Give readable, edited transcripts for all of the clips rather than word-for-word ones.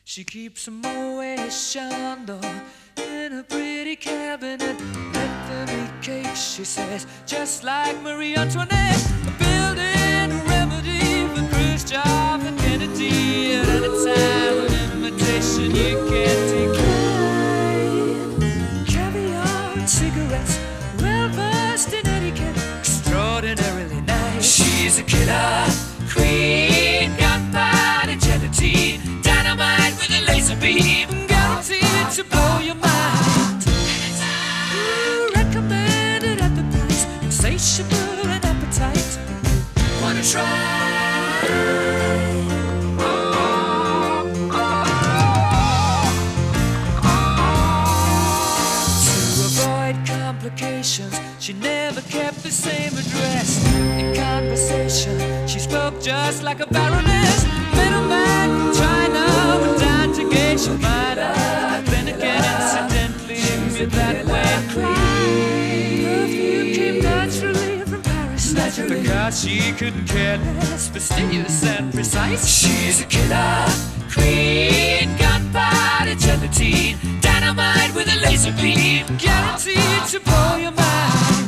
She keeps a Moet Chandon in a pretty cabinet. Let them eat cake, she says, just like Marie Antoinette. Building a remedy for Khrushchev and Kennedy. At any time, an invitation you can't decline. Caviar and cigarettes, well versed in etiquette, extraordinarily nice. She's a killer queen, gunpowder gelatine, dynamite with a laser beam, guaranteed to blow your mind. Recommended at the price, insatiable and appetite. Wanna try? To avoid complications, she never kept the same address. In conversation, she spoke just like a baroness. Middleman from China went down to gauge your mind. Then again, incidentally, you're that way. Perfume came naturally from Paris, because she couldn't care less, fastidious and precise. She's a killer queen, gunpowder gelatine, dynamite with a laser beam, guaranteed to blow your mind.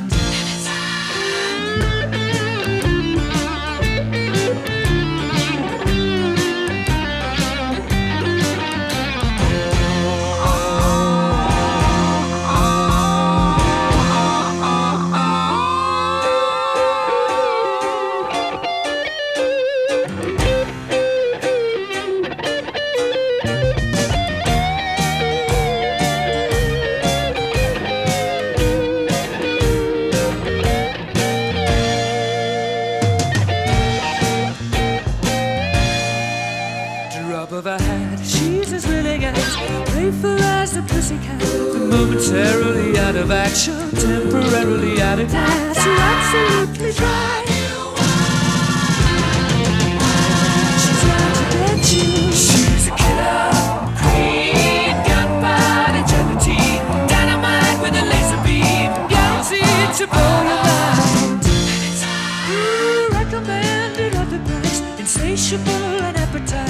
Drop of a hat, she's as willing as playful as the pussycat. Momentarily out of action, temporarily out of gas. You're absolutely dry. She's out to get you. She's a killer queen, gunpowder gelatine, dynamite with a laser beam, guaranteed to blow your mind. Recommended at the price, insatiable and appetite.